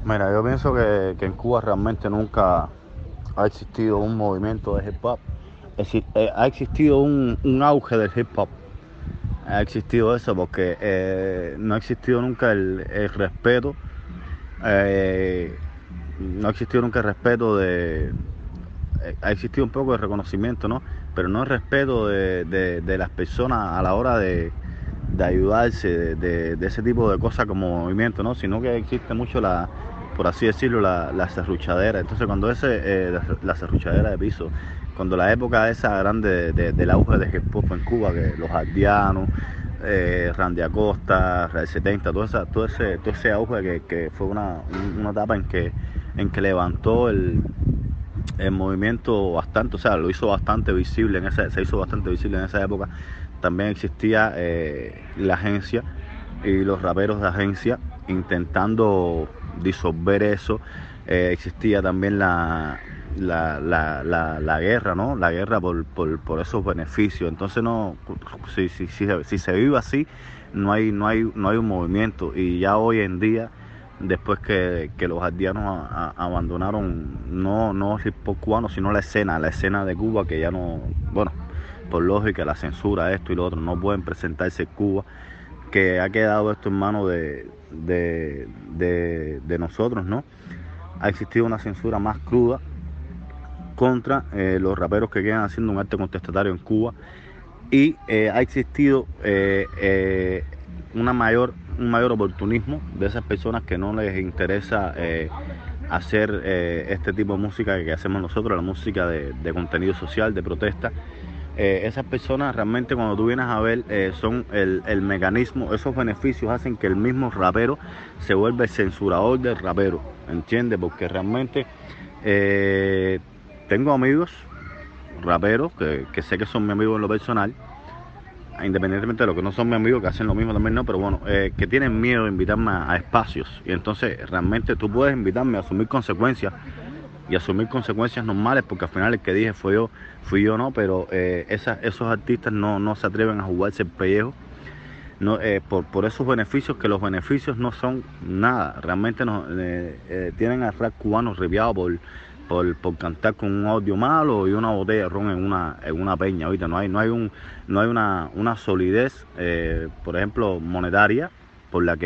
Mira, yo pienso que en Cuba realmente nunca ha existido un movimiento de hip hop. Ha existido un auge del hip hop. Ha existido eso porque no ha existido nunca el respeto. eh, no ha existido nunca el respeto ha existido un poco de reconocimiento, ¿no? Pero no el respeto de las personas a la hora de ayudarse, de ese tipo de cosas como movimiento, ¿no? Sino que existe mucho por así decirlo, la serruchadera. Entonces cuando la serruchadera de piso, cuando la época esa grande del auge de hip hop en Cuba, que los Aldeanos, Randy Acosta, Real 70, todo ese auge que fue una etapa en que levantó el movimiento bastante, o sea, lo hizo bastante visible se hizo bastante visible en esa época. También existía la agencia y los raperos de agencia intentando disolver eso. Existía también la guerra, ¿no? La guerra por esos beneficios. Entonces no, si se vive así, no hay un movimiento. Y ya hoy en día, después que los aldeanos abandonaron no el hip hop cubano, sino la escena de Cuba, que ya no, bueno, por lógica, la censura, esto y lo otro, no pueden presentarse en Cuba, que ha quedado esto en manos de nosotros, ¿no? Ha existido una censura más cruda contra los raperos que quedan haciendo un arte contestatario en Cuba, y ha existido un mayor oportunismo de esas personas que no les interesa hacer este tipo de música que hacemos nosotros, la música de contenido social, de protesta. Esas personas realmente, cuando tú vienes a ver, son el mecanismo. Esos beneficios hacen que el mismo rapero se vuelva el censurador del rapero, ¿entiendes? Porque realmente eh, tengo amigos raperos que sé que son mis amigos en lo personal, independientemente de lo que no son mis amigos, que hacen lo mismo también, no, pero bueno, que tienen miedo de invitarme a espacios. Y entonces realmente tú puedes invitarme a asumir consecuencias, y asumir consecuencias normales, porque al final el que dije fui yo, no, pero esos artistas no se atreven a jugarse el pellejo, no, por esos beneficios, que los beneficios no son nada. Realmente no, tienen al rap cubano ripiado por cantar con un audio malo y una botella de ron en una peña. Ahorita no hay una solidez, por ejemplo, monetaria, por la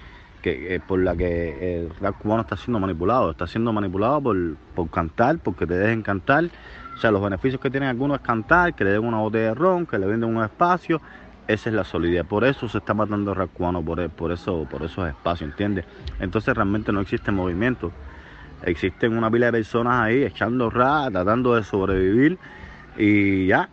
que el rap cubano está siendo manipulado por cantar, porque te dejen cantar. O sea, los beneficios que tienen algunos es cantar, que le den una botella de ron, que le venden un espacio. Esa es la solidez. Por eso se está matando el rap cubano, por esos espacios, ¿entiendes? Entonces realmente no existe movimiento. Existen una pila de personas ahí echando rap, tratando de sobrevivir, y ya,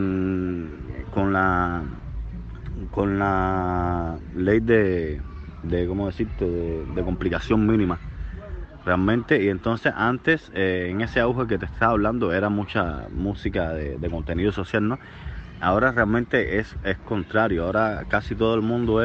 con la ley de ¿cómo decirte?, de complicación mínima, realmente. Y entonces antes, en ese auge que te estaba hablando, era mucha música de contenido social, ¿no? Ahora realmente es contrario. Ahora casi todo el mundo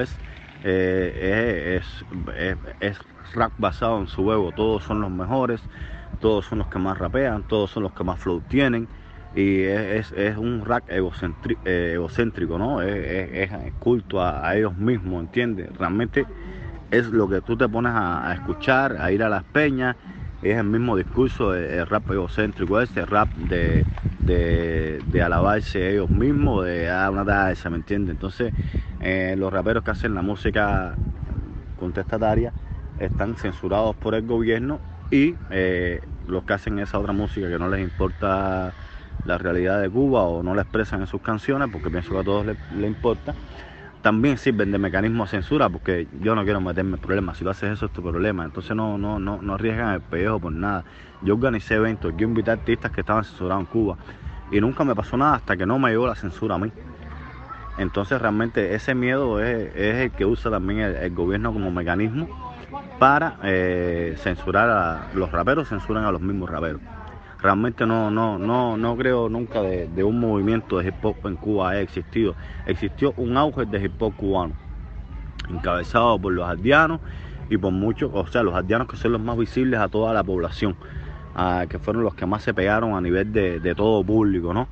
es rap basado en su ego. Todos son los mejores, todos son los que más rapean, todos son los que más flow tienen. Y es un rap egocéntrico, ¿no? Es culto a ellos mismos, ¿entiendes? Realmente es lo que tú te pones a escuchar, a ir a las peñas. Es el mismo discurso, el rap egocéntrico, ese rap de alabarse ellos mismos, de una taza, ¿me entiendes? Entonces, los raperos que hacen la música contestataria están censurados por el gobierno, y los que hacen esa otra música que no les importa la realidad de Cuba, o no la expresan en sus canciones, porque pienso que a todos les importa, también sirven de mecanismo de censura, porque yo no quiero meterme en problemas. Si lo haces, eso es tu problema. Entonces no arriesgan el pellejo por nada. Yo organicé eventos, yo invité a artistas que estaban censurados en Cuba, y nunca me pasó nada hasta que no me llegó la censura a mí. Entonces realmente ese miedo es el que usa también el gobierno como mecanismo para censurar a los raperos. Censuran a los mismos raperos. Realmente no creo nunca de un movimiento de hip hop en Cuba haya existido. Existió un auge de hip hop cubano, encabezado por los aldeanos y por muchos, o sea, los aldeanos, que son los más visibles a toda la población, que fueron los que más se pegaron a nivel de todo público, ¿no?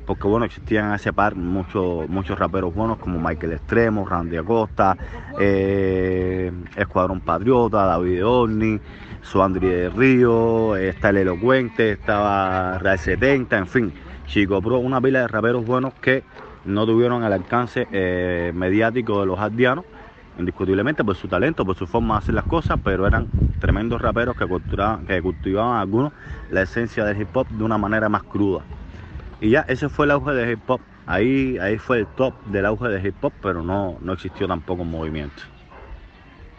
porque bueno, existían en ese par muchos raperos buenos como Michael Extremo, Randy Acosta, Escuadrón Patriota, David Orni, Soandri de Río, está El Elocuente, estaba Real 70, en fin, Chico Pro, una pila de raperos buenos que no tuvieron el alcance mediático de los aldeanos, indiscutiblemente por su talento, por su forma de hacer las cosas, pero eran tremendos raperos que cultivaban algunos la esencia del hip hop de una manera más cruda. Y ya, ese fue el auge del hip hop. Ahí fue el top del auge del hip hop, pero no existió tampoco un movimiento.